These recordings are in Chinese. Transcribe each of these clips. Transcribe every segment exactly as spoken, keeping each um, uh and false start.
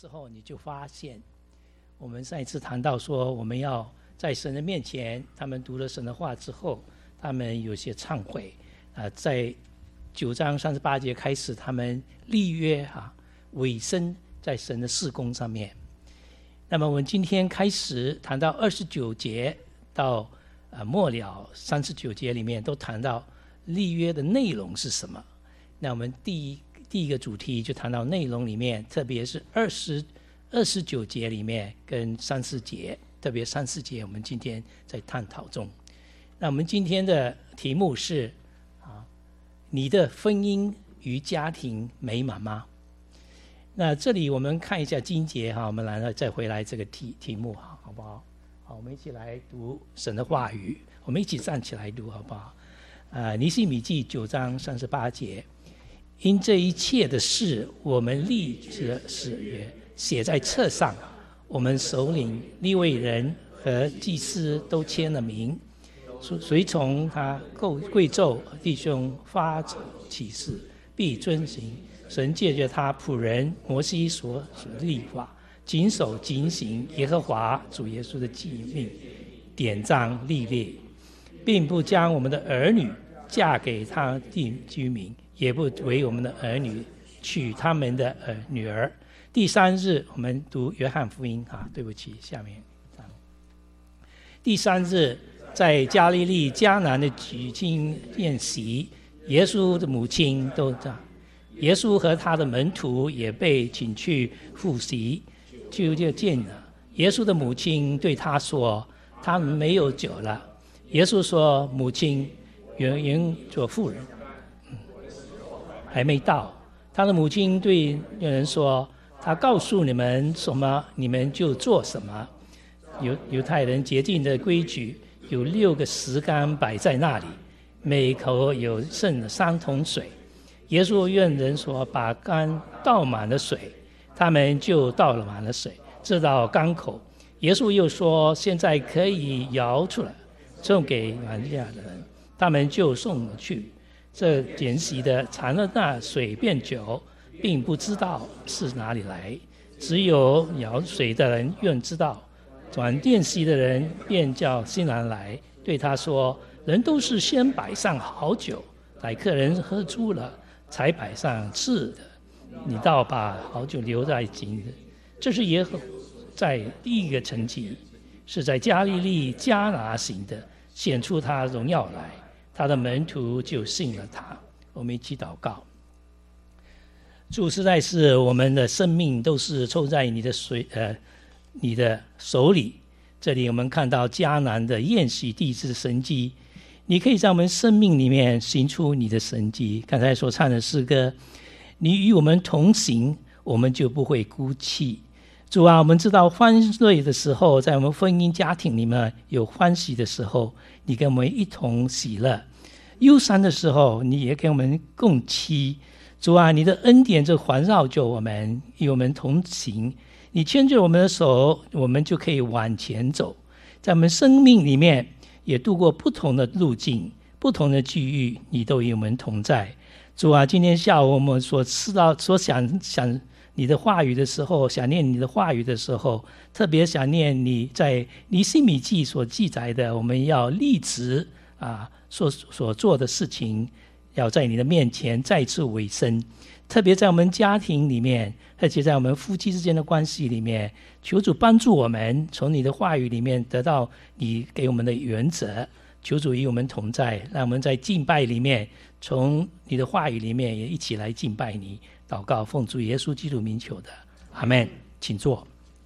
之后，你就发现，我们上一次谈到说，我们要在神的面前，他们读了神的话之后，他们有些忏悔啊、呃，在九章三十八节开始，他们立约啊，委身在神的事工上面。那么我们今天开始谈到二十九节到呃末了三十九节里面，都谈到立约的内容是什么。那我们第一第一个主题就谈到内容里面，特别是二十二十九节里面跟三十节，特别三十节我们今天在探讨中。那我们今天的题目是啊，你的婚姻与家庭美满吗？那这里我们看一下经节哈，我们来再回来这个题题目哈，好不好？好，我们一起来读神的话语，我们一起站起来读好不好？呃，尼希米记九章三十八节。因这一切的事，我们立着誓约，写在册上。我们首领、利未人和祭司都签了名，随从他贵胄弟兄发起誓，必遵行神借着他仆人摩西所立法，谨守警行耶和华主耶稣的诫命，典章立例，并不将我们的儿女嫁给他地居民，也不为我们的儿女娶他们的儿女儿。第三日，我们读约翰福音啊，对不起，下面。第三日，在加利利迦南的举行宴席，耶稣的母亲都在，耶稣和他的门徒也被请去赴席，就就见了。耶稣的母亲对他说：“他们没有酒了。”耶稣说：“母亲，原原做妇人。”还没到，他的母亲对人说：“他告诉你们什么，你们就做什么。”犹犹太人洁净的规矩有六个石缸摆在那里，每口有剩三桶水。耶稣愿人说：“把缸倒满了水。”他们就倒了满了水，直到缸口。耶稣又说：“现在可以舀出来，送给满家的人。”他们就送了去。这筵席的尝了那水变酒，并不知道是哪里来，只有舀水的人愿知道。转宴席的人便叫新郎来，对他说：“人都是先摆上好酒，待客人喝足了，才摆上次的。你倒把好酒留在井里。”这是耶和在第一个成绩，是在加利利迦拿行的，显出他荣耀来。他的门徒就信了他。我们一起祷告。主，实在是我们的生命都是抽在你的水呃你的手里。这里我们看到迦南的宴席地之神迹，你可以在我们生命里面行出你的神迹。刚才所唱的诗歌，你与我们同行，我们就不会哭泣。主啊，我们知道欢乐的时候，在我们婚姻家庭里面有欢喜的时候，你跟我们一同喜乐；忧伤的时候，你也跟我们共期。主啊，你的恩典就环绕着我们，与我们同行。你牵着我们的手，我们就可以往前走。在我们生命里面，也度过不同的路径、不同的际遇，你都与我们同在。主啊，今天下午我们所知道、所想想你的话语的时候，想念你的话语的时候，特别想念你在尼希米记所记载的，我们要立志啊所所做的事情，要在你的面前再次委身。特别在我们家庭里面，而且在我们夫妻之间的关系里面，求主帮助我们从你的话语里面得到你给我们的原则。求主与我们同在，让我们在敬拜里面，从你的话语里面也一起来敬拜你。祷告奉主耶稣基督名求的，阿们。请坐。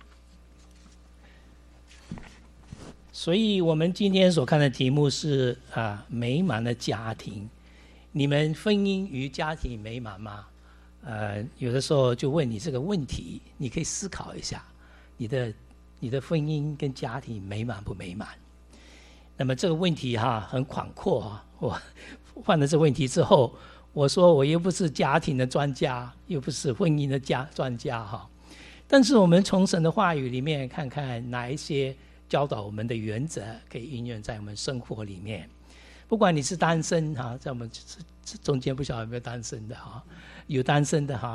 所以我们今天所看的题目是啊，美满的家庭。你们婚姻与家庭美满吗？呃，有的时候就问你这个问题，你可以思考一下，你的你的婚姻跟家庭美满不美满？那么这个问题哈很广阔啊。我换了这个问题之后，我说我又不是家庭的专家，又不是婚姻的家专家哈。但是我们从神的话语里面看看哪一些教导我们的原则可以运用在我们生活里面。不管你是单身哈，在我们中间不晓得有没有单身的哈，有单身的哈，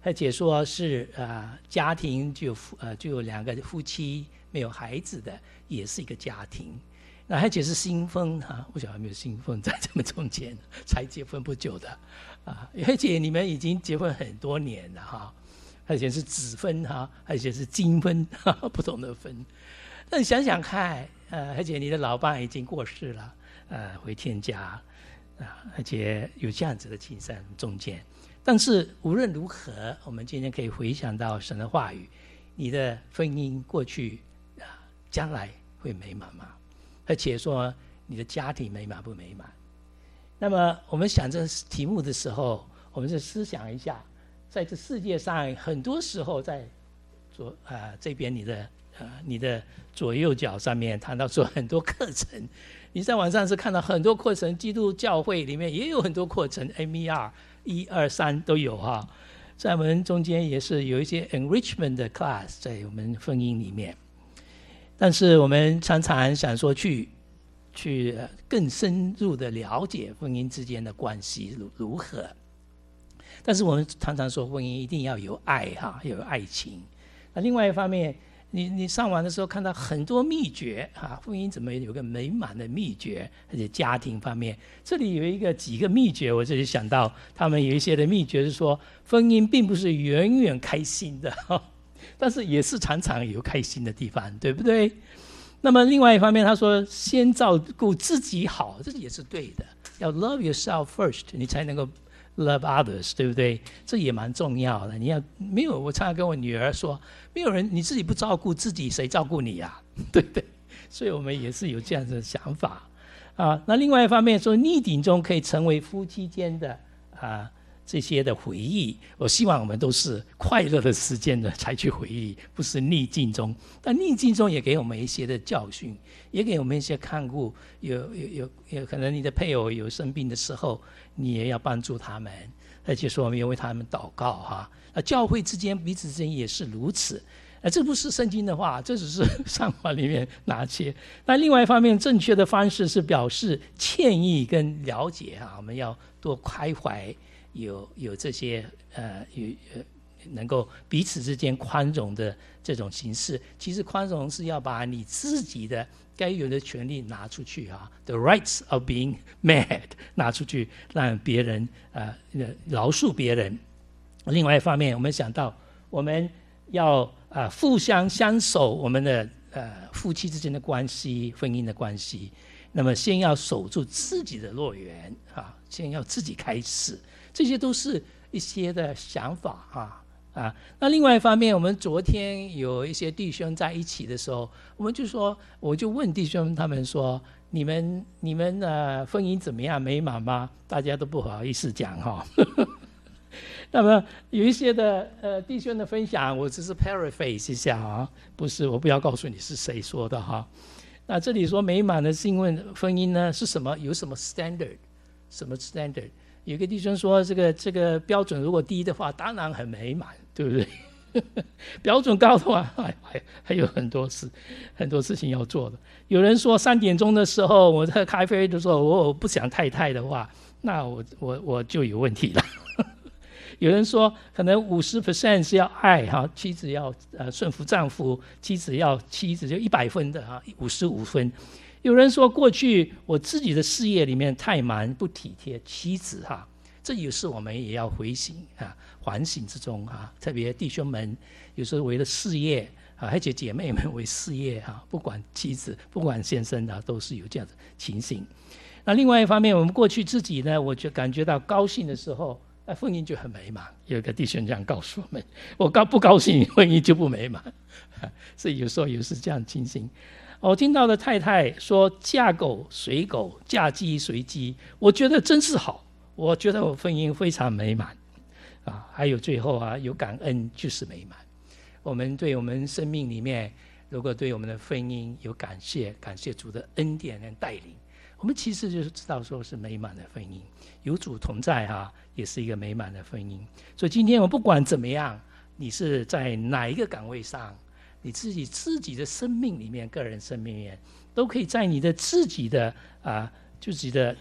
而且说是呃家庭就有呃就有两个夫妻没有孩子的，也是一个家庭。那而且是新婚哈、啊，不晓得有没有新婚在这么中间才结婚不久的啊，而且你们已经结婚很多年了哈、啊，而且是子婚哈、啊，而且是金婚、啊，不同的婚。那你想想看，呃，而且你的老伴已经过世了，呃，回天家啊，而且有这样子的情深中间。但是无论如何，我们今天可以回想到神的话语，你的婚姻过去啊，将来会美满吗？而且说你的家庭美满不美满？那么我们想这个题目的时候，我们就思想一下，在这世界上很多时候在左啊、呃、这边你的呃你的左右脚上面谈到说很多课程，你在网上是看到很多课程，基督教会里面也有很多课程 ，M E R 一二三都有哈，在我们中间也是有一些 enrichment 的 class 在我们婚姻里面。但是我们常常想说去去更深入的了解婚姻之间的关系如何，但是我们常常说婚姻一定要有爱哈，要有爱情。那另外一方面，你你上网的时候看到很多秘诀哈，婚姻怎么有个美满的秘诀，而且家庭方面，这里有一个几个秘诀，我这里想到他们有一些的秘诀是说，婚姻并不是永远开心的哈。但是也是常常有开心的地方，对不对？那么另外一方面，他说先照顾自己好，这也是对的，要 love yourself first， 你才能够 love others， 对不对？这也蛮重要的。你要没有，我常常跟我女儿说，没有人你自己不照顾自己，谁照顾你呀、啊？对不对？所以我们也是有这样的想法啊。那另外一方面说，逆境中可以成为夫妻间的啊。这些的回忆，我希望我们都是快乐的时间的才去回忆，不是逆境中。但逆境中也给我们一些的教训，也给我们一些看顾。有有有有可能你的配偶有生病的时候，你也要帮助他们，而且说我们也为他们祷告哈。那教会之间彼此之间也是如此。呃，这不是圣经的话，这只是上网里面拿切。那另外一方面，正确的方式是表示歉意跟了解哈，我们要多开怀。有有这些呃有呃能够彼此之间宽容的这种形式，其实宽容是要把你自己的该有的权利拿出去啊 ，the rights of being mad 拿出去，让别人呃饶恕别人。另外一方面，我们想到我们要呃互相相守我们的呃夫妻之间的关系、婚姻的关系，那么先要守住自己的乐园啊，先要自己开始。这些都是一些的想法啊啊。那另外一方面，我们昨天有一些弟兄在一起的时候，我们就说，我就问弟兄他们说，你们你们呃婚姻怎么样，美满吗？大家都不好意思讲哈。那么有一些的呃弟兄的分享，我只是 paraphrase 一下啊，不是我不要告诉你是谁说的哈。那这里说美满的是因为婚姻呢是什么？有什么 standard？ 什么 standard？有一个弟兄说，这个这个标准如果低的话，当然很美满，对不对？标准高的话，还还还有很多事，很多事情要做的。有人说三点钟的时候，我在咖啡的时候，我不想太太的话，那我我我就有问题了。有人说，可能五十 percent 是要爱哈，妻子要呃顺服丈夫，妻子要妻子就一百分的哈，五十五分。有人说，过去我自己的事业里面太忙，不体贴妻子哈，这也是我们也要回省啊，反省之中啊。特别弟兄们，有时候为了事业啊，而且姐妹们为事业哈，不管妻子，不管先生啊，都是有这样的情形。那另外一方面，我们过去自己呢，我就感觉到高兴的时候，那婚姻就很美满。有一个弟兄这样告诉我们：我高不高兴，婚姻就不美满。所以有时候也是这样情形。我听到的太太说嫁狗随狗，嫁鸡随鸡，我觉得真是好，我觉得我婚姻非常美满啊。还有最后啊，有感恩就是美满。我们对我们生命里面，如果对我们的婚姻有感谢，感谢主的恩典和带领，我们其实就是知道说是美满的婚姻，有主同在啊，也是一个美满的婚姻。所以今天我不管怎么样，你是在哪一个岗位上，你自己自己的生命里面，个人生命里面，都可以在你的自己的啊，自己的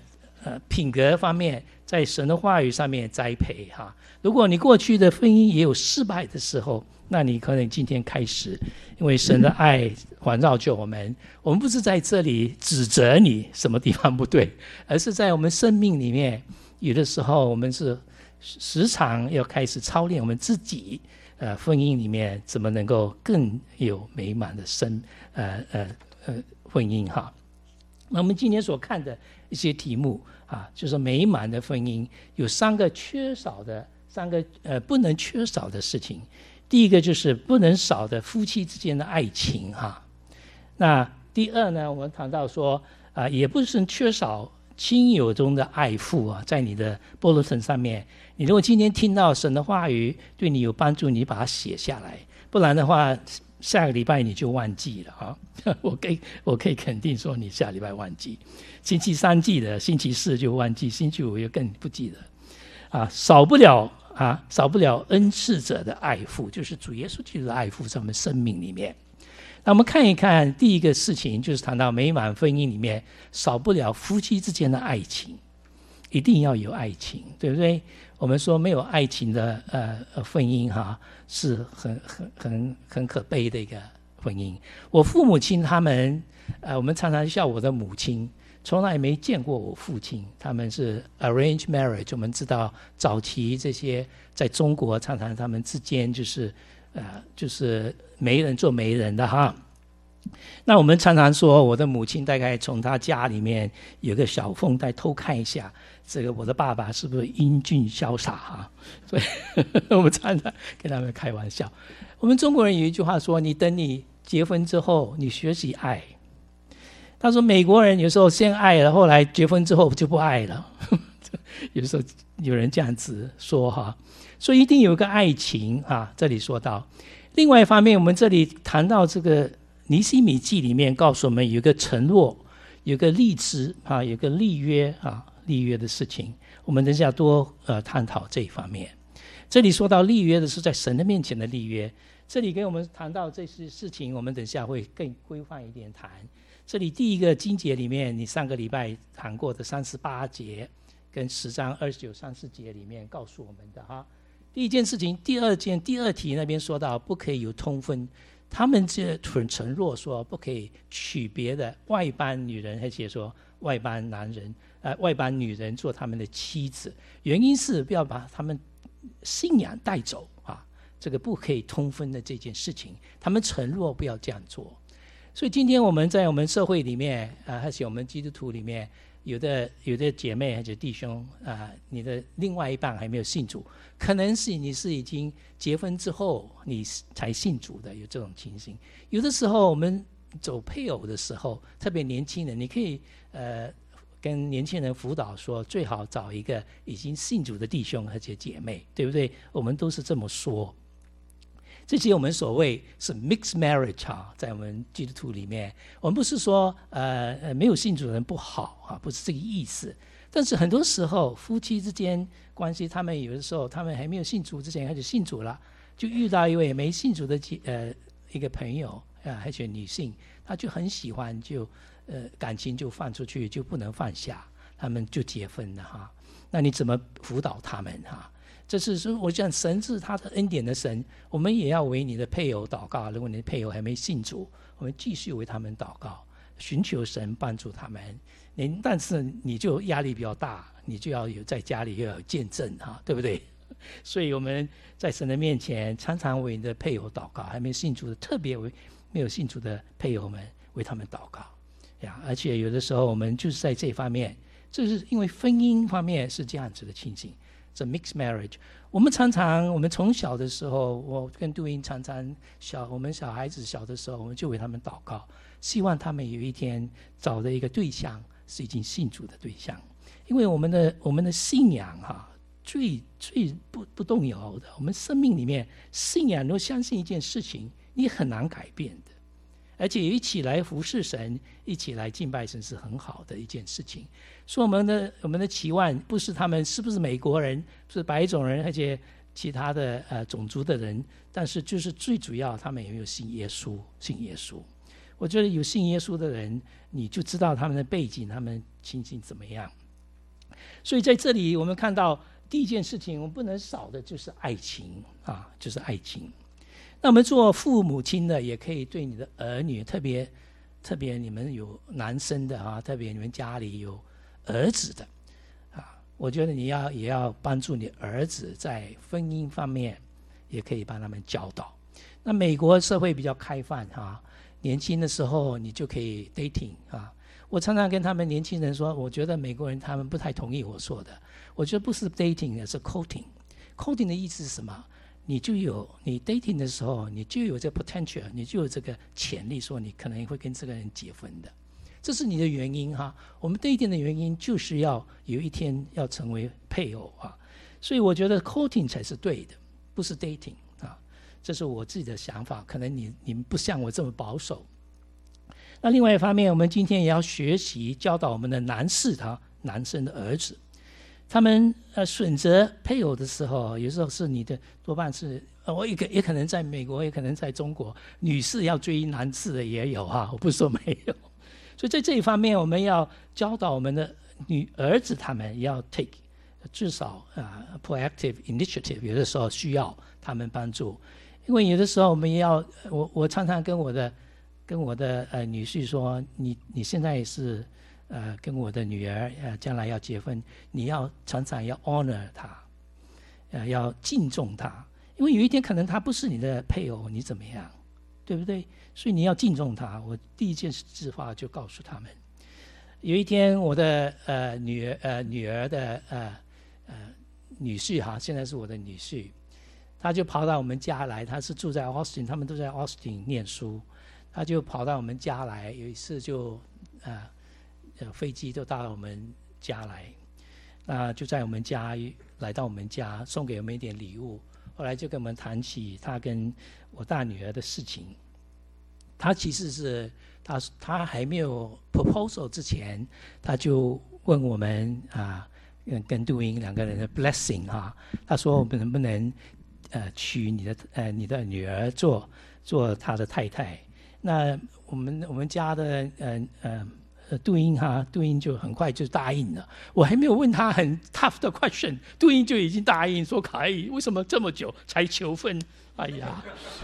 呃品格方面，在神的话语上面栽培哈。如果你过去的婚姻也有失败的时候，那你可能今天开始，因为神的爱环绕着我们，我们不是在这里指责你什么地方不对，而是在我们生命里面，有的时候我们是时常要开始操练我们自己，呃，婚姻里面怎么能够更有美满的生呃呃呃婚姻哈。那我们今天所看的一些题目啊，就是美满的婚姻有三个缺少的三个呃不能缺少的事情。第一个就是不能少的夫妻之间的爱情哈。那第二呢，我们谈到说啊、呃，也不是缺少亲友中的爱抚啊，在你的bulletin上面，你如果今天听到神的话语对你有帮助，你把它写下来，不然的话下个礼拜你就忘记了啊！我可以我可以肯定说你下礼拜忘记，星期三记得，星期四就忘记，星期五又更不记得啊，少不了。啊，少不了恩赐者的爱抚，就是主耶稣基督的爱抚在我们生命里面。那我们看一看第一个事情，就是谈到美满婚姻里面少不了夫妻之间的爱情，一定要有爱情，对不对？我们说没有爱情的呃婚姻哈，是很很很很可悲的一个婚姻。我父母亲他们呃，我们常常笑我的母亲。从来没见过我父亲，他们是 arranged marriage。我们知道早期这些在中国常常他们之间就是呃就是媒人做媒人的哈。那我们常常说我的母亲大概从她家里面有个小缝带偷看一下，这个我的爸爸是不是英俊潇洒哈？所以我们常常跟他们开玩笑。我们中国人有一句话说：你等你结婚之后，你学习爱。他说美国人有时候先爱了，后来结婚之后就不爱了有时候有人这样子说哈，所以一定有一个爱情啊。这里说到另外一方面，我们这里谈到这个尼希米记里面告诉我们有一个承诺，有一个立志啊，有一个立约啊，立约的事情，我们等一下多呃探讨这一方面。这里说到立约的是在神的面前的立约，这里给我们谈到这些事情，我们等一下会更规范一点谈。这里第一个经节里面，你上个礼拜谈过的三十八节跟十章二十九、三十节里面告诉我们的哈。第一件事情，第二件第二题那边说到不可以有通婚，他们这承诺说不可以娶别的外邦女人，而且说外邦男人、呃、外邦女人做他们的妻子，原因是不要把他们信仰带走啊，这个不可以通婚的这件事情，他们承诺不要这样做。所以今天我们在我们社会里面啊，而且我们基督徒里面，有的有的姐妹或者弟兄啊，你的另外一半还没有信主，可能是你是已经结婚之后你才信主的，有这种情形。有的时候我们走配偶的时候，特别年轻人，你可以呃跟年轻人辅导说，最好找一个已经信主的弟兄或者姐妹，对不对？我们都是这么说。这些我们所谓是 mixed marriage 啊，在我们基督徒里面，我们不是说呃没有信主的人不好啊，不是这个意思。但是很多时候夫妻之间关系，他们有的时候他们还没有信主之前，他就信主了，就遇到一位没信主的呃一个朋友啊，而且女性，她就很喜欢，就呃感情就放出去，就不能放下，他们就结婚了哈。那你怎么辅导他们哈？这是说，我想神是他的恩典的神，我们也要为你的配偶祷告。如果你的配偶还没信主，我们继续为他们祷告，寻求神帮助他们。您但是你就压力比较大，你就要有在家里要有见证哈，对不对？所以我们在神的面前常常为你的配偶祷告，还没信主的，特别为没有信主的配偶们为他们祷告呀。而且有的时候我们就是在这方面，这是因为婚姻方面是这样子的情形。这 mixed marriage， 我们常常，我们从小的时候，我跟杜英常常小，我们小孩子小的时候，我们就为他们祷告，希望他们有一天找的一个对象是已经信主的对象，因为我们的我们的信仰哈、啊，最最不不动摇的，我们生命里面信仰，如果相信一件事情，你很难改变的。而且一起来服侍神，一起来敬拜神是很好的一件事情。所以我们的我们的期望不是他们是不是美国人，是白种人，而且其他的呃种族的人，但是就是最主要他们有没有信耶稣，信耶稣。我觉得有信耶稣的人，你就知道他们的背景，他们情形怎么样。 所以在这里我们看到第一件事情，我们不能少的就是爱情啊，就是爱情。那我们做父母亲的也可以对你的儿女，特别特别你们有男生的啊，特别你们家里有儿子的啊，我觉得你要也要帮助你儿子在婚姻方面，也可以帮他们教导。那美国社会比较开放啊，年轻的时候你就可以 dating 啊。我常常跟他们年轻人说，我觉得美国人他们不太同意我说的，我觉得不是 dating， 是 courting。courting 的意思是什么？你就有你 dating 的时候，你就有这个 potential， 你就有这个潜力，说你可能会跟这个人结婚的，这是你的原因哈。我们 dating 的原因就是要有一天要成为配偶啊，所以我觉得 courting 才是对的，不是 dating 啊。这是我自己的想法，可能你你们不像我这么保守。那另外一方面，我们今天也要学习教导我们的男士他男生的儿子。他们呃选择配偶的时候，有时候是你的多半是呃，我也可也可能在美国，也可能在中国，女士要追男士的也有哈，我不是说没有。所以在这一方面，我们要教导我们的女儿子，他们要 take 至少啊、呃、proactive initiative， 有的时候需要他们帮助，因为有的时候我们也要，我我常常跟我的跟我的呃女婿说，你你现在是。呃，跟我的女儿呃，将来要结婚，你要常常要 honor 她，呃，要敬重她，因为有一天可能她不是你的配偶，你怎么样，对不对？所以你要敬重她。我第一件事话就告诉他们。有一天，我的呃女儿呃女儿的呃呃女婿哈，现在是我的女婿，他就跑到我们家来，他是住在 Austin， 他们都在 Austin 念书，他就跑到我们家来，有一次就呃。飞机都到我们家来，那就在我们家来到我们家，送给我们一点礼物。后来就跟我们谈起他跟我大女儿的事情。他其实是他他还没有 proposal 之前，他就问我们啊，跟杜英两个人的 blessing 啊，他说我们能不能呃娶你的呃你的女儿做做他的太太？那我们我们家的呃呃。呃，杜英哈，杜英就很快就答应了。我还没有问他很 tough 的 question， 杜英就已经答应说可以。为什么这么久才求婚？哎呀，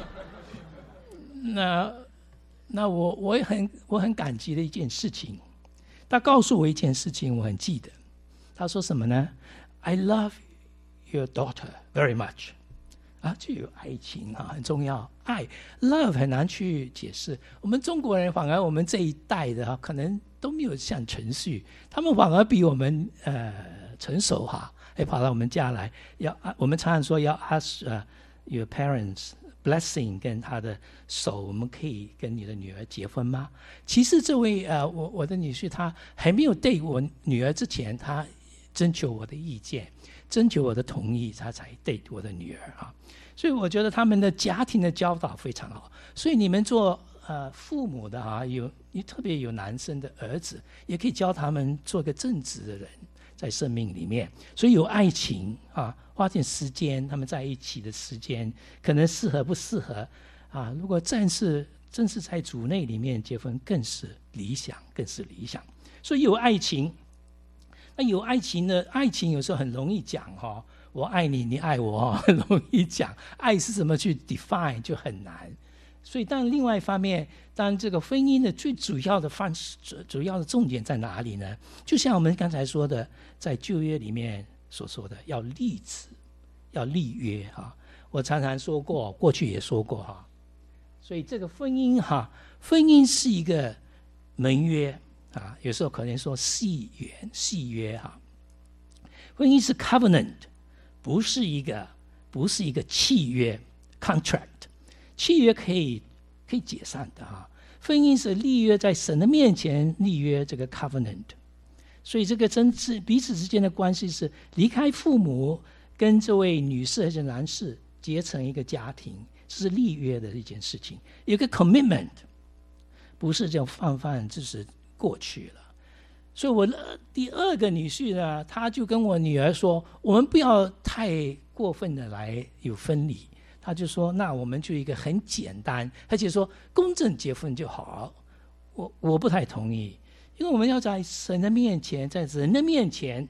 那那我我也很我很感激的一件事情。他告诉我一件事情，我很记得。他说什么呢 ？I love your daughter very much。啊，就有爱情啊，很重要。爱 ，love 很难去解释。我们中国人反而我们这一代的哈，可能都没有像程序，他们反而比我们呃成熟哈，还跑到我们家来，要我们常常说要 ask、uh, your parents blessing 跟他的手，我们可以跟你的女儿结婚吗？其实这位呃我我的女婿他还没有对我女儿之前，他征求我的意见。征求我的同意，他才对我的女儿哈，所以我觉得他们的家庭的教导非常好。所以你们做呃父母的啊，有你特别有男生的儿子，也可以教他们做个正直的人，在生命里面。所以有爱情啊，花点时间，他们在一起的时间，可能适合不适合啊？如果正是正是在主内里面结婚，更是理想，更是理想。所以有爱情。那有爱情呢？爱情有时候很容易讲哈、哦，我爱你，你爱我、哦，很容易讲。爱是怎么去 define 就很难。所以，但另外一方面，当然这个婚姻的最主要的方式、主要的重点在哪里呢？就像我们刚才说的，在旧约里面所说的，要立子，要立约哈。我常常说过，过去也说过哈。所以这个婚姻哈，婚姻是一个盟约。啊，有时候可能说契约、契约哈，婚姻是 covenant， 不是一个不是一个契约 contract， 契约可以可以解散的哈，婚姻是立约，在神的面前立约这个 covenant， 所以这个真是彼此之间的关系是离开父母，跟这位女士还是男士结成一个家庭，这是立约的一件事情，有个 commitment， 不是这样泛泛就是。过去了，所以我的第二个女婿呢，他就跟我女儿说，我们不要太过分的来有分离，他就说，那我们就一个很简单，而且说公证结婚就好。我我不太同意，因为我们要在神的面前，在人的面前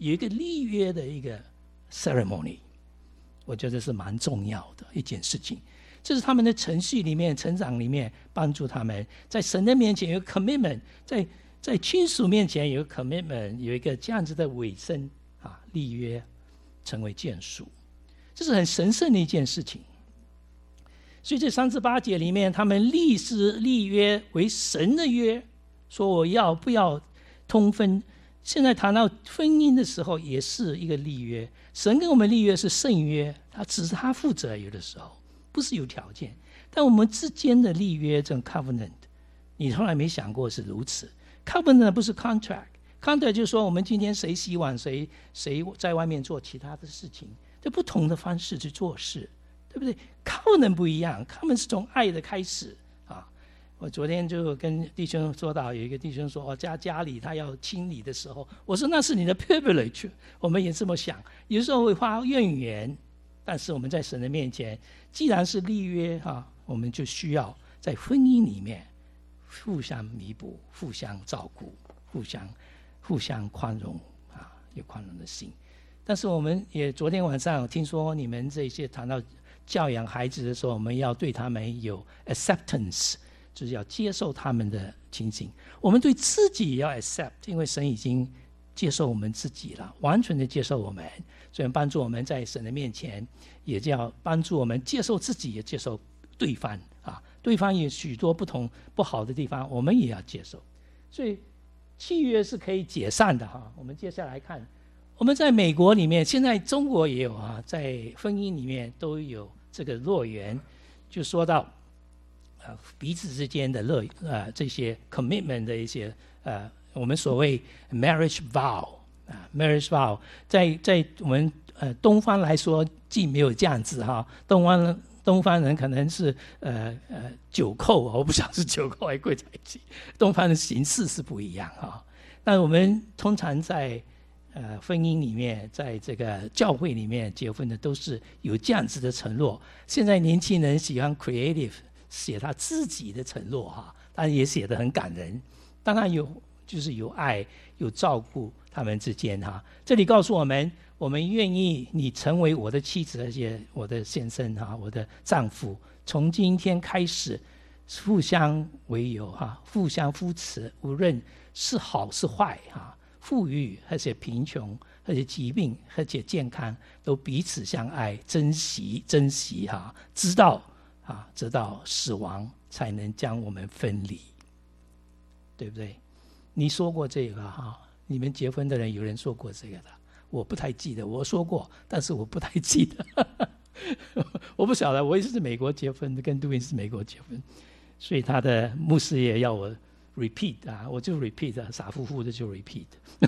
有一个立约的一个 ceremony， 我觉得是蛮重要的一件事情。这是他们的程序里面、成长里面帮助他们在神的面前有 commitment， 在在亲属面前有 commitment， 有一个这样子的委身啊，立约成为眷属，这是很神圣的一件事情。所以这三至八节里面，他们立誓立约为神的约，说我要不要通婚。现在谈到婚姻的时候，也是一个立约。神跟我们立约是圣约，他只是他负责，有的时候不是有条件。但我们之间的立约，这种 covenant， 你从来没想过是如此。covenant 不是 contract，contract 就是说我们今天谁洗碗，谁谁在外面做其他的事情，这不同的方式去做事，对不对？ covenant 不一样， covenant 是从爱的开始啊。我昨天就跟弟兄说到，有一个弟兄说，哦，家家里他要清理的时候，我说那是你的 privilege， 我们也这么想，有时候会发怨言，但是我们在神的面前，既然是立约啊，我们就需要在婚姻里面互相弥补、互相照顾、互相互相宽容啊，有宽容的心。但是我们也昨天晚上听说你们这些谈到教养孩子的时候，我们要对他们有 acceptance， 就是要接受他们的情形。我们对自己也要 accept， 因为神已经接受我们自己了，完全的接受我们，所以帮助我们在神的面前，也要帮助我们接受自己，也接受对方啊。对方有许多不同不好的地方，我们也要接受。所以契约是可以解散的哈。我们接下来看，我们在美国里面，现在中国也有啊，在婚姻里面都有这个乐园，就说到呃彼此之间的乐呃这些 commitment 的一些呃我们所谓 marriage vow 啊 marriage vow， 在在我们呃东方来说，既没有这样子哈，东方东方人可能是呃呃九扣，我不晓得是九扣还是跪在一起，东方的形式是不一样哈。那我们通常在呃婚姻里面，在这个教会里面结婚的都是有这样子的承诺。现在年轻人喜欢 creative， 写他自己的承诺哈，但也写得很感人。当然有就是有爱有照顾他们之间哈。这里告诉我们，我们愿意你成为我的妻子，而且我的先生哈，我的丈夫，从今天开始互相为友哈，互相扶持，无论是好是坏哈，富裕而且贫穷，而且疾病而且健康，都彼此相爱，珍惜珍惜哈，知道啊，直到死亡才能将我们分离，对不对？你说过这个哈，你们结婚的人有人说过这个的，我不太记得，我说过，但是我不太记得。我不晓得，我也是美国结婚的，跟杜云是美国结婚，所以他的牧师也要我 repeat 啊，我就 repeat， 啊，傻乎乎的就 repeat。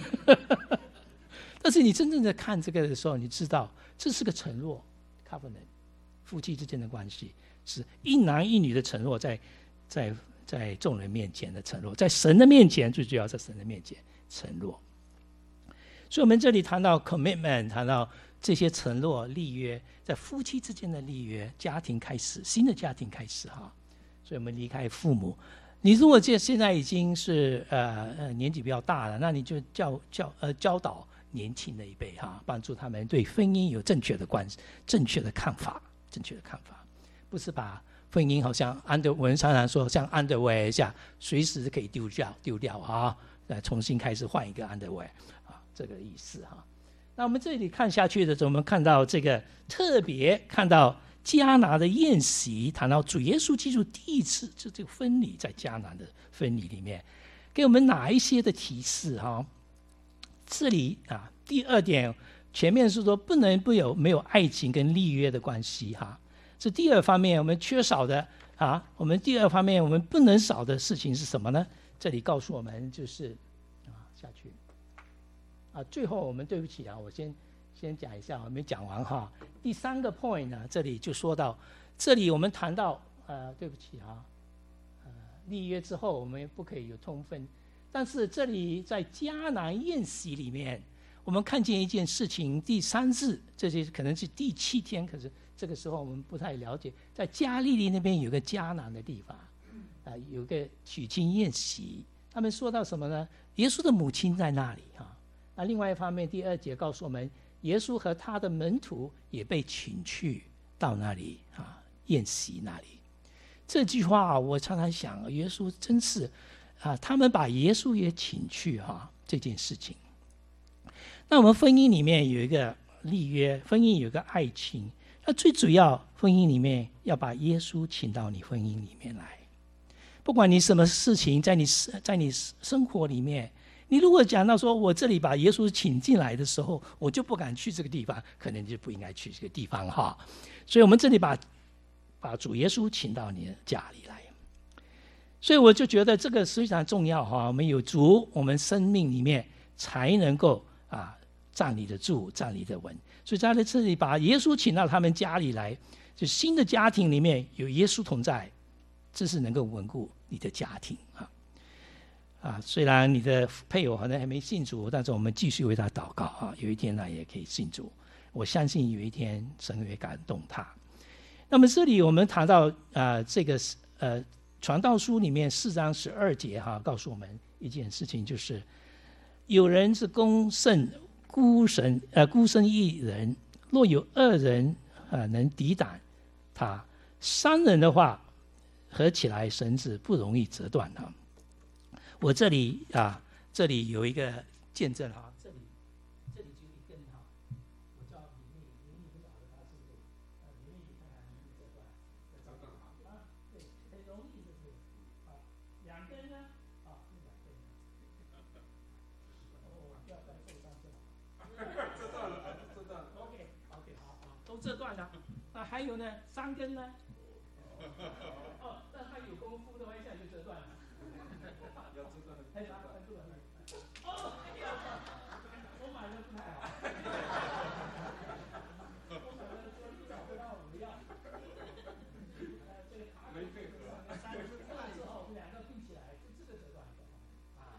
但是你真正在看这个的时候，你知道这是个承诺 covenant， 夫妻之间的关系是一男一女的承诺，在在在众人面前的承诺，在神的面前，最主要在神的面前承诺。所以我们这里谈到 commitment， 谈到这些承诺立约，在夫妻之间的立约，家庭开始，新的家庭开始哈。所以我们离开父母，你如果现在已经是呃呃年纪比较大了，那你就教教呃教导年轻的一辈哈，帮助他们对婚姻有正确的观正确的看法，正确的看法，不是把婚姻好像 under， 我们常常说像 underwear 一下，随时可以丢掉丢掉啊，再重新开始换一个 underwear 啊，这个意思哈。那我们这里看下去的时候，我们看到这个特别看到迦拿的宴席，谈到主耶稣基督第一次就这个婚礼，在迦拿的婚礼里面，给我们哪一些的提示哈？这里啊，第二点，前面是说不能不有没有爱情跟立约的关系哈。这第二方面我们缺少的啊，我们第二方面我们不能少的事情是什么呢？这里告诉我们就是啊，下去啊，最后我们对不起啊，我先先讲一下，我没讲完哈。第三个 point 呢，这里就说到，这里我们谈到呃，对不起啊，呃，立约之后我们不可以有通婚，但是这里在迦南宴席里面，我们看见一件事情，第三日，这些可能是第七天，可是这个时候我们不太了解，在加利利那边有个迦南的地方，啊、呃，有个娶亲宴席。他们说到什么呢？耶稣的母亲在那里啊， 那另外一方面，第二节告诉我们，耶稣和他的门徒也被请去到那里啊宴席那里。这句话我常常想，耶稣真是啊，他们把耶稣也请去哈、啊、这件事情。那我们婚姻里面有一个立约，婚姻有一个爱情，那最主要婚姻里面要把耶稣请到你婚姻里面来。不管你什么事情在你在你生活里面，你如果讲到说我这里把耶稣请进来的时候，我就不敢去这个地方，可能就不应该去这个地方哈。所以我们这里把把主耶稣请到你的家里来，所以我就觉得这个非常重要哈。我们有主，我们生命里面才能够啊站立得住，站立得稳。所以在这里把耶稣请到他们家里来，就新的家庭里面有耶稣同在，这是能够稳固你的家庭啊。啊，虽然你的配偶可能还没信主，但是我们继续为他祷告啊，有一天他也可以信主。我相信有一天神会感动他。那么这里我们谈到啊，这个呃传道书里面四章十二节哈、啊，告诉我们一件事情，就是有人是公圣孤神呃孤身一人，若有二人啊能抵挡他，三人的话合起来，绳子不容易折断啊。我这里啊，这里有一个见证哈，这里这里就一根哈，我知道里面里面不晓得它是不是，呃，里面你看看能不能折断，折断啊，对，很容易就是啊，两根呢，啊，这两根，哦，不要再受伤就好，折断了，折断了 ，OK OK， 好好，都折断了，那还有呢，三根呢？哦，那他有功夫的话，一下就折断了。哎，拿关注了。哦，哎呀，我买的不太好。我买的说找不到我要。呃，这个卡没配合。三折断之后，两个并起来，就这个折断的。啊。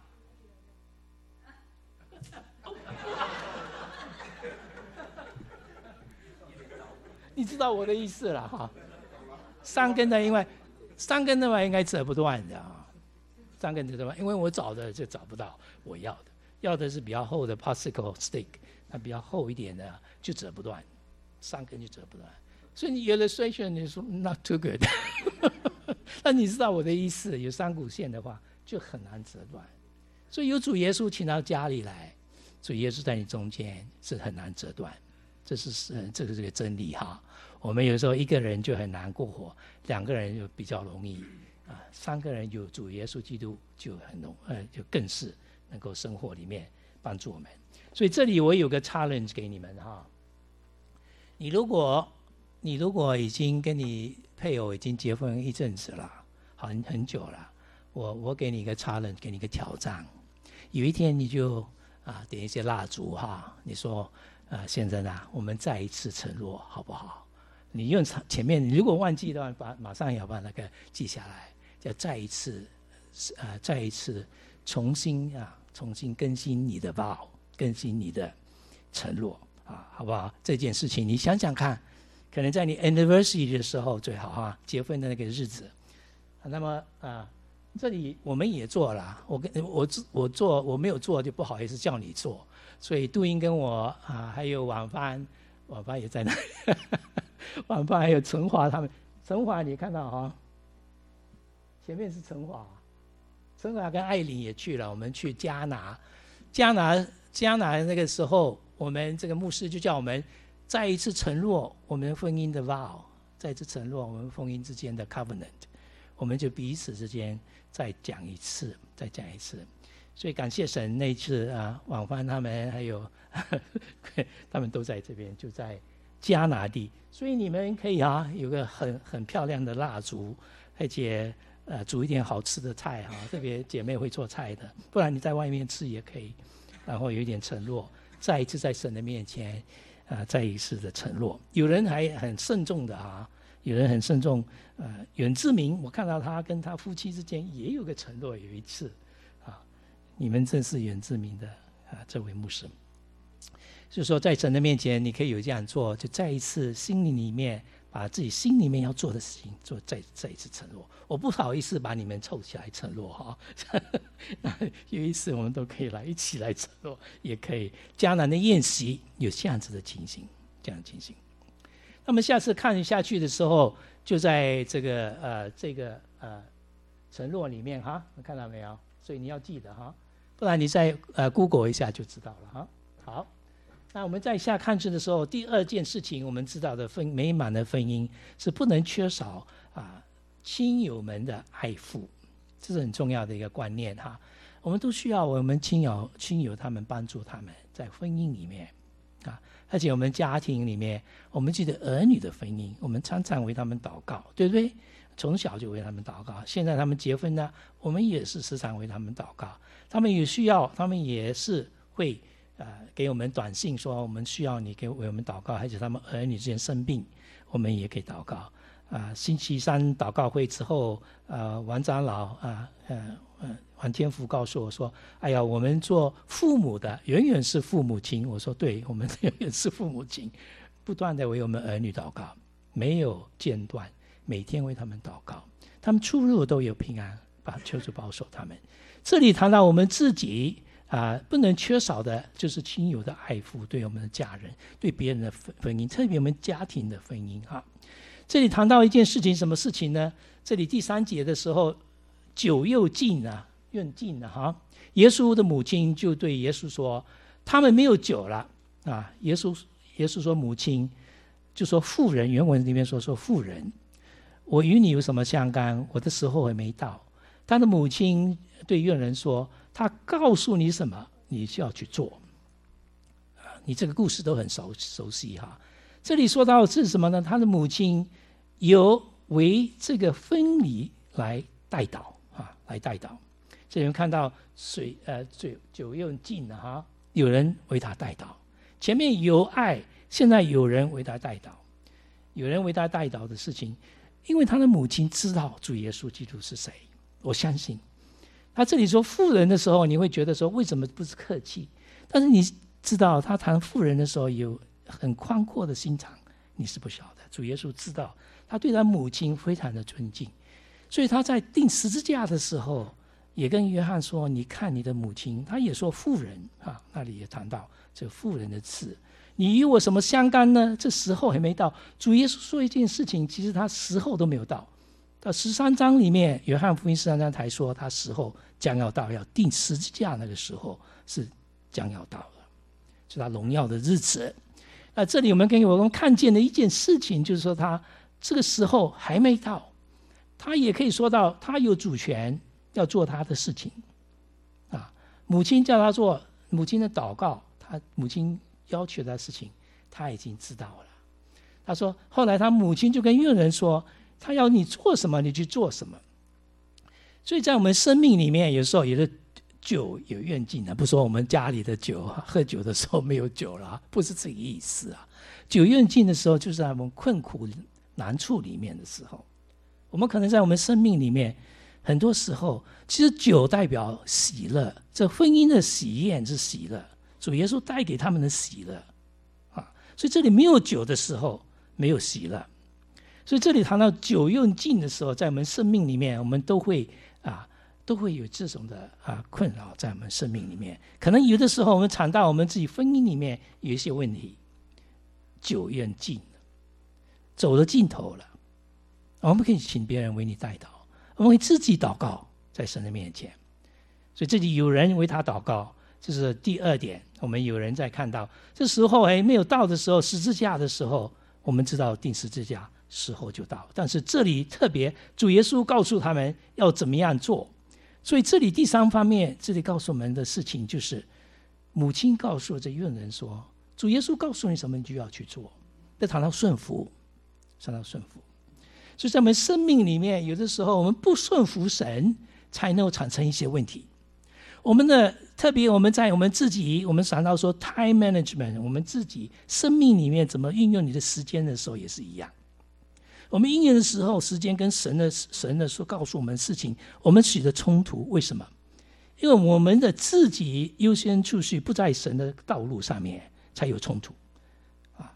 你知道我的意思了哈。三根的，因为三根的话应该折不断的啊。三根折断，因为我找的就找不到我要的，要的是比较厚的 popsicle stick， 那比较厚一点的就折不断，三根就折不断。所以你 illustration 你说 not too good， 那你知道我的意思，有三股线的话就很难折断。所以有主耶稣请到家里来，主耶稣在你中间是很难折断，这是呃这个这个真理哈。我们有时候一个人就很难过活，两个人就比较容易。啊，三个人有主耶稣基督就很容，呃，就更是能够生活里面帮助我们。所以这里我有个 challenge 给你们哈，你如果你如果已经跟你配偶已经结婚一阵子了，很很久了，我我给你一个 challenge， 给你一个挑战，有一天你就啊点一些蜡烛哈，你说啊先生啊，我们再一次承诺好不好？你用前面，你如果忘记的话，把马上要把那个记下来，要再一次，呃，再一次重新啊，重新更新你的 vow， 更新你的承诺啊，好不好？这件事情你想想看，可能在你 anniversary 的时候最好哈，结婚的那个日子。那么啊，这里我们也做了，我跟我我做我没有做就不好意思叫你做，所以杜英跟我啊，还有晚帆，晚帆也在那里。晚饭还有陈华他们，陈华你看到哈、哦，前面是陈华，陈华跟艾琳也去了，我们去加拿，加拿加拿那个时候，我们这个牧师就叫我们再一次承诺我们婚姻的 vow， 再一次承诺我们婚姻之间的 covenant， 我们就彼此之间再讲一次，再讲一次。所以感谢神那一次啊，晚饭他们还有呵呵他们都在这边，就在加拿地，所以你们可以啊有个很很漂亮的蜡烛，而且呃煮一点好吃的菜哈、啊，特别姐妹会做菜的，不然你在外面吃也可以。然后有一点承诺，再一次在神的面前啊、呃、再一次的承诺。有人还很慎重的啊，有人很慎重。呃，远志明，我看到他跟他夫妻之间也有个承诺，有一次啊，你们正是远志明的啊这位牧师。就是说在神的面前你可以有这样做，就再一次心里里面把自己心里面要做的事情做再再一次承诺。我不好意思把你们凑起来承诺哈，有一次我们都可以来一起来承诺，也可以。迦南的宴席有这样子的情形，这样的情形。那么下次看下去的时候，就在这个呃这个呃承诺里面哈，看到没有？所以你要记得哈，不然你再呃 Google 一下就知道了哈。好，那我们在下看去的时候，第二件事情我们知道的婚美满的婚姻是不能缺少啊亲友们的爱抚，这是很重要的一个观念哈。我们都需要我们亲友亲友他们帮助他们在婚姻里面啊。而且我们家庭里面，我们记得儿女的婚姻，我们常常为他们祷告，对不对？从小就为他们祷告，现在他们结婚呢，我们也是时常为他们祷告。他们有需要，他们也是会呃给我们短信说我们需要你给为我们祷告，而且他们儿女之间生病，我们也可以祷告。啊、呃，星期三祷告会之后，呃，王长老啊，呃呃，王天福告诉我说：“哎呀，我们做父母的远远是父母亲。”我说：“对，我们远远是父母亲，不断的为我们儿女祷告，没有间断，每天为他们祷告，他们出入都有平安，把求主保守他们。”这里谈到我们自己啊、呃，不能缺少的就是亲友的爱抚，对我们的家人，对别人的婚姻，特别我们家庭的婚姻哈。这里谈到一件事情，什么事情呢？这里第三节的时候，酒又尽了，用尽了哈。耶稣的母亲就对耶稣说：“他们没有酒了啊。”耶稣耶稣说：“母亲，就说妇人，原文里面说说妇人，我与你有什么相干？我的时候还没到。”他的母亲对佣人说：“他告诉你什么，你就要去做。”你这个故事都很熟熟悉哈。这里说到是什么呢？他的母亲有为这个分离来代祷啊，来代祷。这里面看到水呃酒酒用尽了哈，有人为他代祷。前面有爱，现在有人为他代祷，有人为他代祷的事情，因为他的母亲知道主耶稣基督是谁。我相信他这里说妇人的时候，你会觉得说为什么不是客气？但是你知道他谈妇人的时候有很宽阔的心肠，你是不晓得。主耶稣知道他对他母亲非常的尊敬，所以他在钉十字架的时候也跟约翰说：“你看你的母亲。”他也说妇人啊，那里也谈到这妇人的词，你与我什么相干呢？这时候还没到。主耶稣说一件事情，其实他时候都没有到。到十三章里面，约翰福音十三章才说他时候将要到，要钉十字架那个时候是将要到了，是他荣耀的日子。那这里我们可以我们看见的一件事情，就是说他这个时候还没到，他也可以说到他有主权要做他的事情啊。母亲叫他做母亲的祷告，他母亲要求的事情，他已经知道了。他说后来他母亲就跟佣人说，他要你做什么你去做什么。所以在我们生命里面，有时候有的酒有愿尽的，不说我们家里的酒，喝酒的时候没有酒了，不是这个意思啊。酒愿尽的时候，就是在我们困苦难处里面的时候，我们可能在我们生命里面，很多时候，其实酒代表喜乐，这婚姻的喜宴是喜乐，主耶稣带给他们的喜乐啊。所以这里没有酒的时候，没有喜乐。所以这里谈到酒用尽的时候，在我们生命里面，我们都会啊。都会有这种的啊困扰在我们生命里面。可能有的时候我们谈到我们自己婚姻里面有一些问题，酒用尽了，走了尽头了，我们可以请别人为你代祷，我们可以自己祷告在神的面前。所以这里有人为他祷告，这是第二点。我们有人在看到这时候还没有到的时候，十字架的时候，我们知道钉十字架时候就到，但是这里特别主耶稣告诉他们要怎么样做。所以这里第三方面，这里告诉我们的事情就是，母亲告诉这佣人说：“主耶稣告诉你什么，你就要去做。”这谈到顺服，谈到顺服。所以在我们生命里面，有的时候我们不顺服神，才能够产生一些问题。我们的特别我们在我们自己，我们谈到说 time management， 我们自己生命里面怎么运用你的时间的时候，也是一样。我们应用的时候，时间跟神的神的说告诉我们事情，我们起的冲突，为什么？因为我们的自己优先次序不在神的道路上面，才有冲突啊。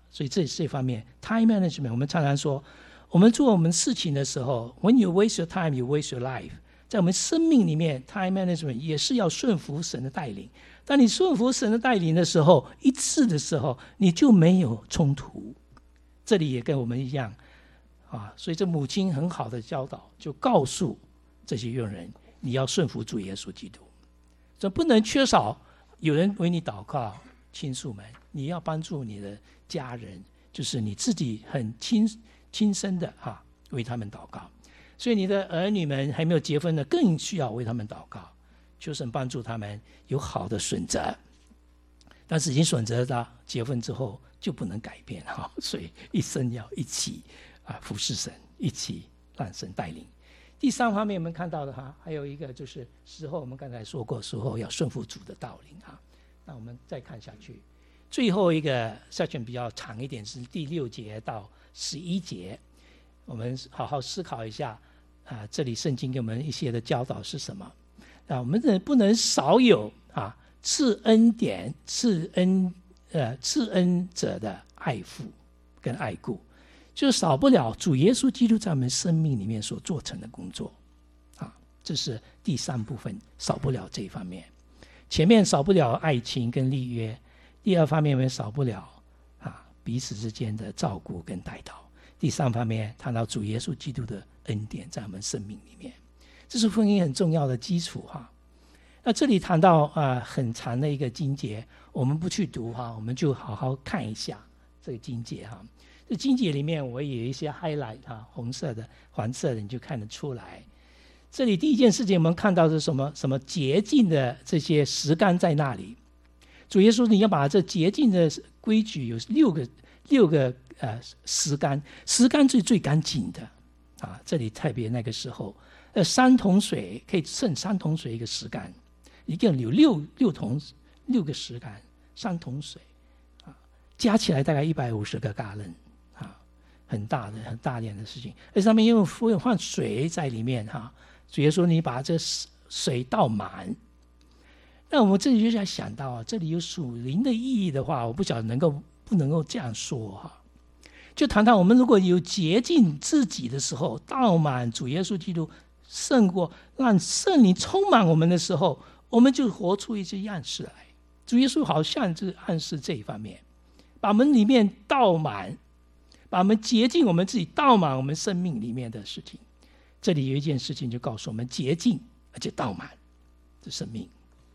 所以这是一方面 time management。 我们常常说，我们做我们事情的时候 when you waste your time you waste your life， 在我们生命里面 time management 也是要顺服神的带领。当你顺服神的带领的时候，一致的时候，你就没有冲突。这里也跟我们一样啊，所以这母亲很好的教导，就告诉这些用人，你要顺服主耶稣基督，这不能缺少有人为你祷告，亲属们，你要帮助你的家人，就是你自己很亲亲身的哈、啊，为他们祷告。所以你的儿女们还没有结婚的，更需要为他们祷告，求神帮助他们有好的选择。但是已经选择到结婚之后就不能改变哈，所以一生要一起啊服侍神，一起让神带领。第三方面我们看到的哈，还有一个就是时候，我们刚才说过，时候要顺服主的道领哈。那我们再看下去，最后一个 section 比较长一点，是第六节到十一节，我们好好思考一下啊，这里圣经给我们一些的教导是什么？啊，我们不能少有啊赐恩典、赐恩呃赐恩者的爱抚跟爱顾，就少不了主耶稣基督在我们生命里面所做成的工作啊，这是第三部分，少不了这一方面。前面少不了爱情跟立约，第二方面我们少不了啊彼此之间的照顾跟带导，第三方面谈到主耶稣基督的恩典在我们生命里面，这是婚姻很重要的基础哈。那这里谈到啊很长的一个经节，我们不去读哈，我们就好好看一下这个经节哈。这经节里面我也有一些 highlight 哈，红色的、黄色的，你就看得出来。这里第一件事情我们看到是什么？什么洁净的这些石竿在那里？主耶稣你要把这洁净的规矩有六个六个呃石竿，石竿最最干净的啊。这里特别那个时候，呃三桶水可以盛三桶水一个石竿，一共有六六桶六个石竿，三桶水啊，加起来大概一百五十个加仑啊，很大的很大量的事情。而上面用放水在里面哈。主耶稣你把这水倒满，那我们这里就在想到啊，这里有属灵的意义的话，我不晓得能够不能够这样说哈。就谈到我们如果有洁净自己的时候，倒满主耶稣基督，胜过让圣灵充满我们的时候，我们就活出一些样式来。主耶稣好像是暗示这一方面，把我们里面倒满，把我们洁净我们自己，倒满我们生命里面的事情。这里有一件事情就告诉我们，洁净而且倒满的生命。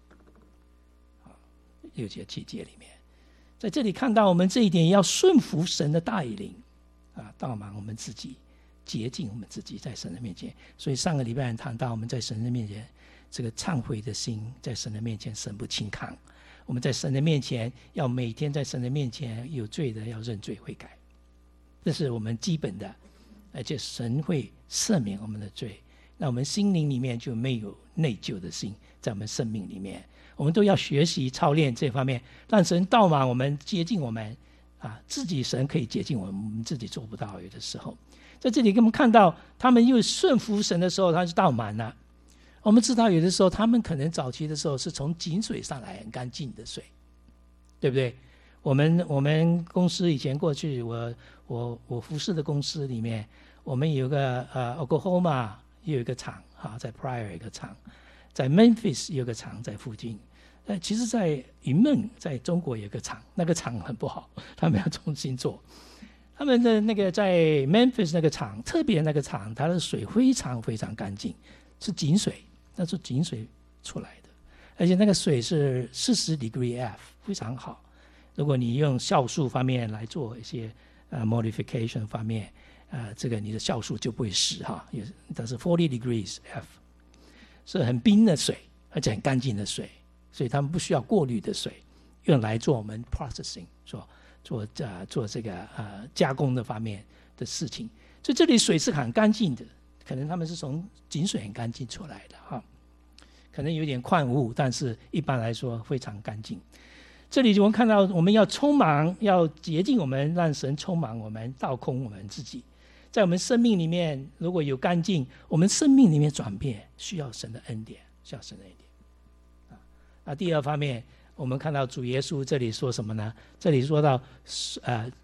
六节七节里面，在这里看到我们这一点，要顺服神的带领啊，倒满我们自己，洁净我们自己在神的面前。所以上个礼拜谈到我们在神的面前这个忏悔的心，在神的面前神不轻看。我们在神的面前要每天在神的面前有罪的要认罪悔改，这是我们基本的，而且神会赦免我们的罪，那我们心灵里面就没有内疚的心，在我们生命里面，我们都要学习操练这方面，让神倒满我们，接近我们啊，自己神可以接近我们，我们自己做不到。有的时候在这里给我们看到，他们又顺服神的时候，他就倒满了。我们知道有的时候他们可能早期的时候是从井水上来很干净的水，对不对？我们我们公司以前过去，我我我服侍的公司里面，我们有个呃 Oklahoma 有一个厂哈，在 Pryor 有一个厂，在 Memphis 有个厂在附近，呃，其实在云梦在中国有个厂，那个厂很不好，他们要重新做。他们的那个在 Memphis 那个厂，特别那个厂，它的水非常非常干净，是井水，那是井水出来的，而且那个水是四十 degree F， 非常好。如果你用酵素方面来做一些呃 modification 方面，呃，这个你的酵素就不会死哈，也它是 forty degrees F， 是很冰的水，而且很干净的水，所以他们不需要过滤的水，用来做我们 processing 做做呃做这个呃加工的方面的事情。所以这里水是很干净的，可能他们是从井水很干净出来的哈，可能有点矿物，但是一般来说非常干净。这里我们看到我们要充满，要洁净我们，让神充满我们，倒空我们自己。在我们生命里面如果有干净，我们生命里面转变需要神的恩典，需要神的恩典。啊，那第二方面我们看到主耶稣这里说什么呢？这里说到呃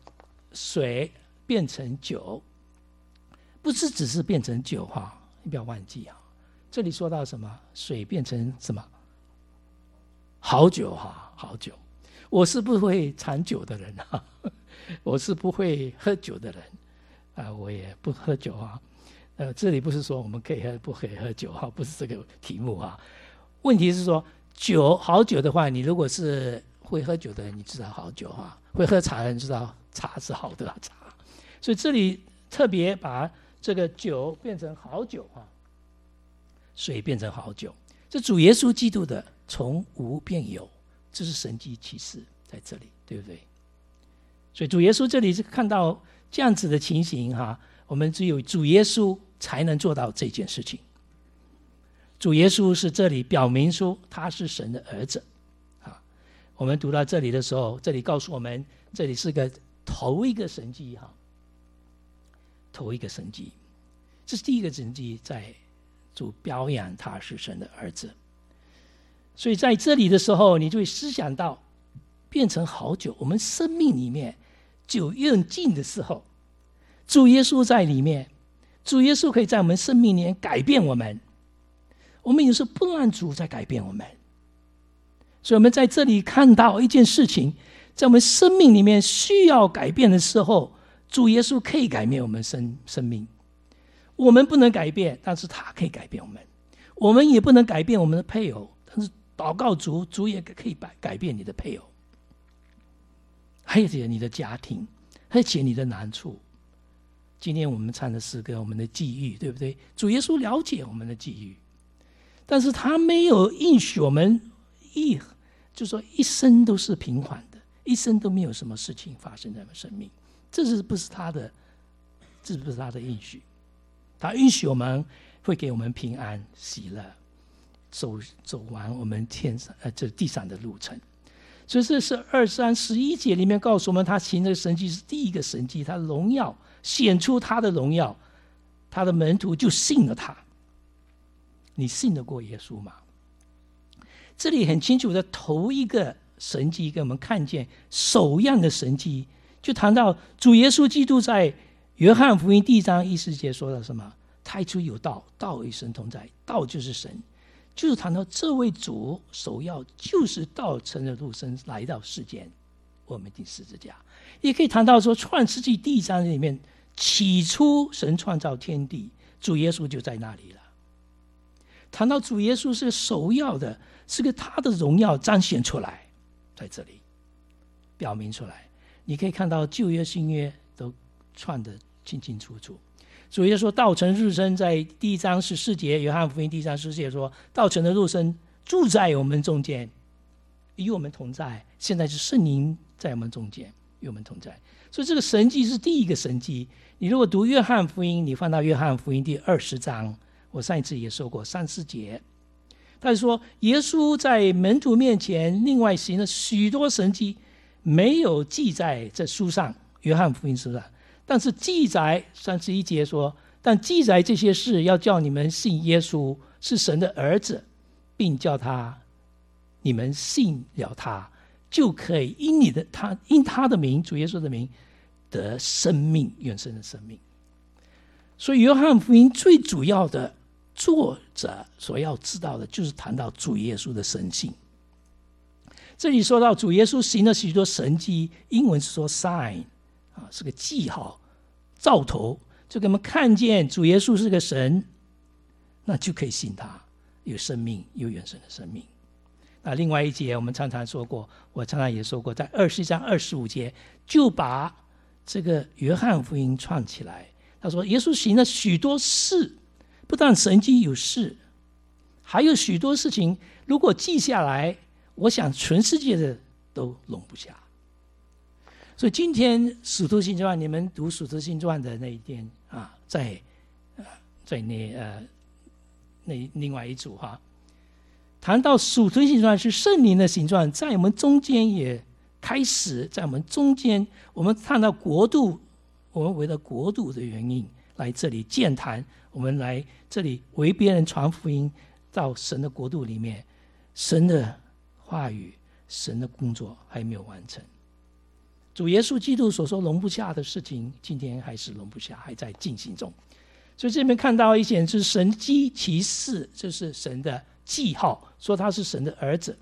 水变成酒，不是只是变成酒哈，你不要忘记啊。这里说到什么？水变成什么？好酒哈，好酒。我是不会尝酒的人啊，我是不会喝酒的人啊，我也不喝酒啊。呃，这里不是说我们可以喝不可以喝酒哈，不是这个题目啊。问题是说酒好酒的话，你如果是会喝酒的人，你知道好酒啊；会喝茶的人知道茶是好的茶。所以这里特别把这个酒变成好酒啊，水变成好酒，这主耶稣基督的从无变有。这是神迹奇事在这里，对不对？所以主耶稣这里是看到这样子的情形哈，我们只有主耶稣才能做到这件事情。主耶稣是这里表明出他是神的儿子啊。我们读到这里的时候，这里告诉我们，这里是个头一个神迹哈，头一个神迹，这是第一个神迹，在主表扬他是神的儿子。所以在这里的时候，你就会思想到变成好酒，我们生命里面酒用尽的时候，主耶稣在里面，主耶稣可以在我们生命里面改变我们。我们有时候不让主在改变我们，所以我们在这里看到一件事情，在我们生命里面需要改变的时候，主耶稣可以改变我们生生命。我们不能改变，但是他可以改变我们。我们也不能改变我们的配偶，但是祷告主，主也可以改变你的配偶，还有你的家庭，而且你的难处。今天我们唱的诗歌，我们的际遇，对不对？主耶稣了解我们的际遇，但是他没有应许我们一，就说一生都是平缓的，一生都没有什么事情发生在我们生命。这是不是他的？这不是他的应许。他允许我们会给我们平安喜乐，走走完我们天上呃这地上的路程。所以这是二三十一节里面告诉我们，他行的神迹是第一个神迹，他的荣耀显出他的荣耀，他的门徒就信了他。你信得过耶稣吗？这里很清楚的头一个神迹给我们看见首样的神迹，就谈到主耶稣基督在约翰福音第一章第十节说到什么？太初有道，道与神同在，道就是神。就是谈到这位主首要就是道成了肉身来到世间，我们钉十字架。也可以谈到说创世纪第一章里面，起初神创造天地，主耶稣就在那里了。谈到主耶稣是个首要的，是个他的荣耀彰显出来，在这里表明出来。你可以看到旧约新约都串得清清楚楚。主耶稣说道成肉身，在第一章十四节，约翰福音第一章十四节说道成的肉身住在我们中间，与我们同在。现在是圣灵在我们中间，与我们同在。所以这个神迹是第一个神迹。你如果读约翰福音，你翻到约翰福音第二十章，我上一次也说过三四节，他说耶稣在门徒面前另外行了许多神迹，没有记在这书上，约翰福音书上。但是记载三十一节说，但记载这些事要叫你们信耶稣是神的儿子，并叫他你们信了他，就可以因你的他因他的名，主耶稣的名得生命，永生的生命。所以约翰福音最主要的作者所要知道的就是谈到主耶稣的神性。这里说到主耶稣行了许多神迹，英文是说 sign， 是个记号兆头，就给我们看见主耶稣是个神，那就可以信他，有生命，有永生的生命。那另外一节我们常常说过，我常常也说过，在二十章二十五节就把这个约翰福音串起来。他说耶稣行了许多事，不但神迹有事，还有许多事情如果记下来，我想全世界的都容不下。所以今天使徒行传，你们读使徒行传的那一天啊，在呃在那呃那另外一组哈、啊，谈到使徒行传是圣灵的行传，在我们中间也开始，在我们中间，我们看到国度，我们为了国度的原因来这里建坛，我们来这里为别人传福音，到神的国度里面，神的话语、神的工作还没有完成。 主耶稣基督所说容不下的事情，今天还是容不下，还在进行中。所以这边看到一些是神迹奇事，这是神的记号，说他是神的儿子，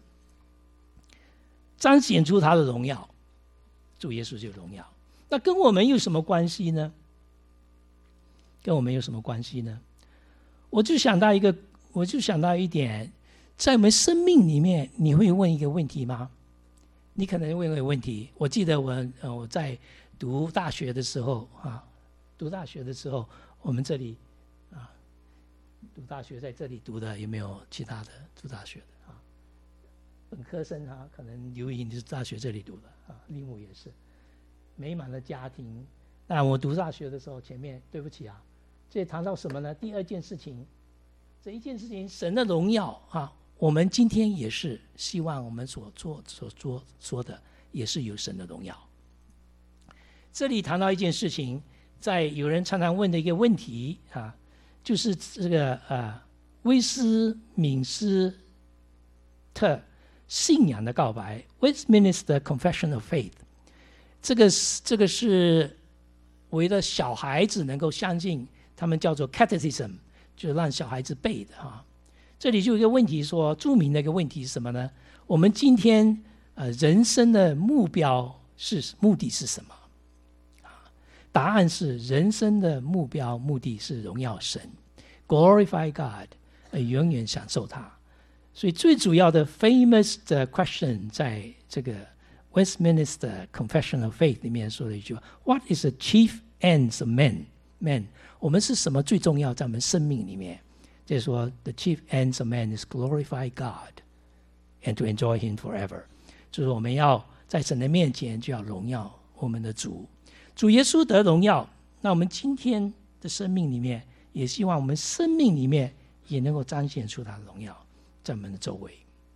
彰显出他的荣耀。主耶稣就荣耀，那跟我们有什么关系呢？跟我们有什么关系呢？我就想到一个，我就想到一点，在我们生命里面，你会问一个问题吗？你可能问一个问题。我记得我呃我在读大学的时候啊，读大学的时候，我们这里啊，读大学在这里读的有没有其他的读大学的啊？本科生啊，可能刘颖是大学这里读的啊，立木也是美满的家庭。那我读大学的时候，前面对不起啊，这谈到什么呢？第二件事情，这一件事情，神的荣耀啊，我们今天也是希望我们所做所做说的，也是有神的荣耀。这里谈到一件事情，在有人常常问的一个问题啊，就是这个呃威斯敏斯特信仰的告白 ，Westminster Confession of Faith。这个这个是为了小孩子能够相信，他们叫做 Catechism， 就让小孩子背的哈。这里就有一个问题说，著名的一个问题是什么呢？我们今天呃人生的目标是目的是什么？答案是人生的目标目的是荣耀神 ，glorify God， 呃永远享受他。所以最主要的 famous 的 question 在这个 Westminster Confession of Faith 里面说了一句话 ：What is the chief ends of man? Man， 我们是什么最重要在我们生命里面？就是说 ，the chief ends of man is glorify God and to enjoy Him forever。就是我们要在神的面前就要荣耀我们的主，主耶稣得荣耀。那我们今天的生命里面，也希望我们生命里面也能够彰显出他的荣耀在我们的周围。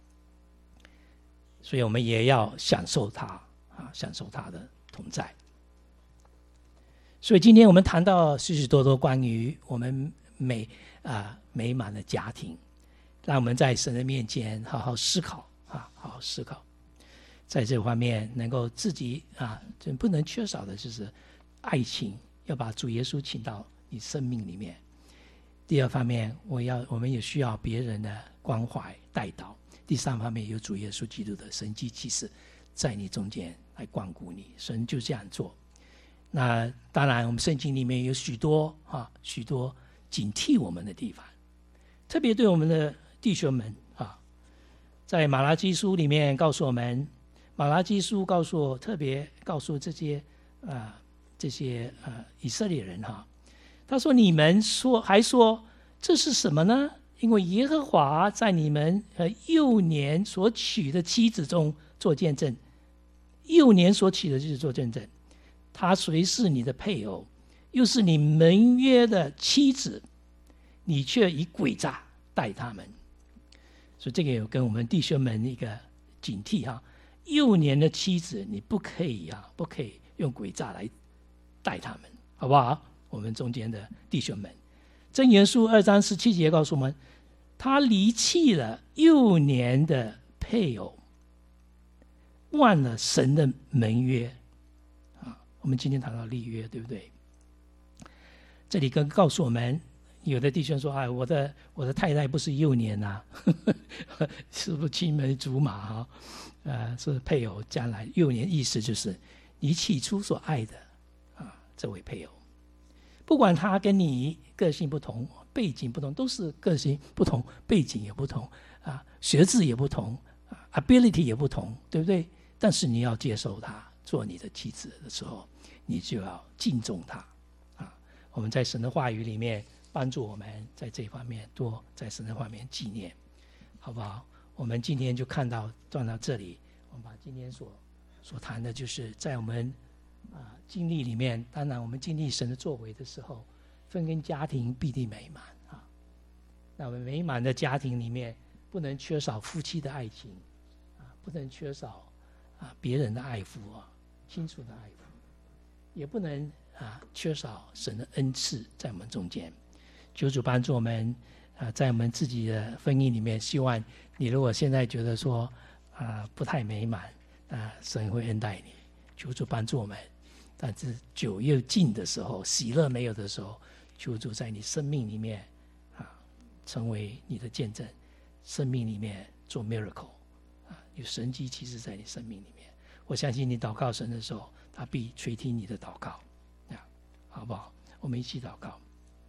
所以我们也要享受他啊，享受他的同在。所以今天我们谈到许许多多关于我们美啊美满的家庭，让我们在神的面前好好思考啊，好好思考，在这方面能够自己啊，不能缺少的就是爱情，要把主耶稣请到你生命里面。第二方面，我要我们也需要别人的关怀带导。第三方面，有主耶稣基督的神迹奇事在你中间来光顾你，神就这样做。那当然，我们圣经里面有许多啊许多警惕我们的地方，特别对我们的弟兄们啊，在马拉基书里面告诉我们，马拉基书告诉我，特别告诉这些啊这些呃以色列人哈，他说你们说还说这是什么呢？因为耶和华在你们呃幼年所娶的妻子中做见证，幼年所娶的就是做见证，他虽是你的配偶，又是你盟约的妻子，你却以诡诈待他们。所以这个有跟我们弟兄们一个警惕哈，幼年的妻子你不可以啊，不可以用诡诈来待他们，好不好？我们中间的弟兄们，箴言书二章十七节告诉我们，他离弃了幼年的配偶，忘了神的盟约啊。我们今天谈到立约，对不对？这里跟告诉我们，有的弟兄说：“哎，我的我的太太不是幼年啊，是不是青梅竹马啊？呃，是配偶将来幼年，意思就是你起初所爱的啊这位配偶。”不管他跟你个性不同，背景不同，都是个性不同，背景也不同啊，学制也不同啊 ，ability 也不同，对不对？但是你要接受他做你的妻子的时候，你就要敬重他啊。我们在神的话语里面帮助我们在这方面多在神的方面纪念，好不好？我们今天就看到转到这里，我们把今天所所谈的就是在我们。啊，经历里面，当然我们经历神的作为的时候，婚姻家庭必定美满啊。那我们美满的家庭里面，不能缺少夫妻的爱情啊，不能缺少啊别人的爱抚啊，亲属的爱抚，也不能啊缺少神的恩赐在我们中间。求主帮助我们啊，在我们自己的婚姻里面，希望你如果现在觉得说啊不太美满啊，神会恩待你。 求主帮助我们。但是酒又尽的时候，喜乐没有的时候，求主在你生命里面啊，成为你的见证，生命里面做 miracle 啊，有神迹奇事在你生命里面。我相信你祷告神的时候，他必垂听你的祷告，啊，好不好？我们一起祷告。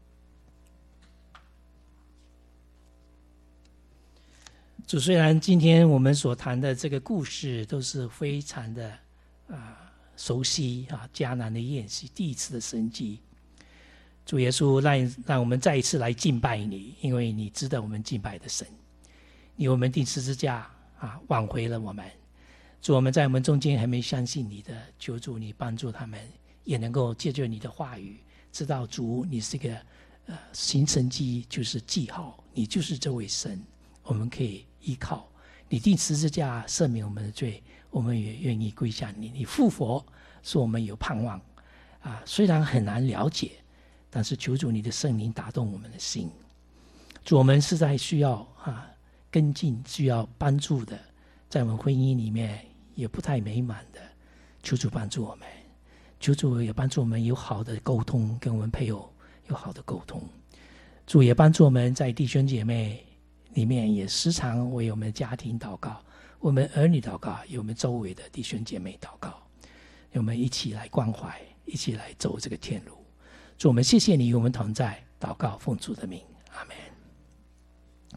主，虽然今天我们所谈的这个故事都是非常的啊熟悉啊，迦南的宴席，第一次的神迹。主耶稣让让我们再一次来敬拜你，因为你知道我们敬拜的神，你为我们钉十字架啊，挽回了我们。主，我们在我们中间还没相信你的，求主你帮助他们，也能够借着你的话语，知道主你是个呃行神迹就是记号，你就是这位神，我们可以依靠你钉十字架赦免我们的罪，我们也愿意归向你。你复活使我们有盼望啊，虽然很难了解，但是求主你的圣灵打动我们的心。主，我们实在需要啊跟进，需要帮助的，在我们婚姻里面也不太美满的，求主帮助我们，求主也帮助我们有好的沟通，跟我们配偶有好的沟通。主也帮助我们在弟兄姐妹里面也时常为我们的家庭祷告，为我们儿女祷告，为我们周围的弟兄姐妹祷告，我们一起来关怀，一起来走这个天路。主，我们谢谢你与我们同在，祷告奉主的名，阿们。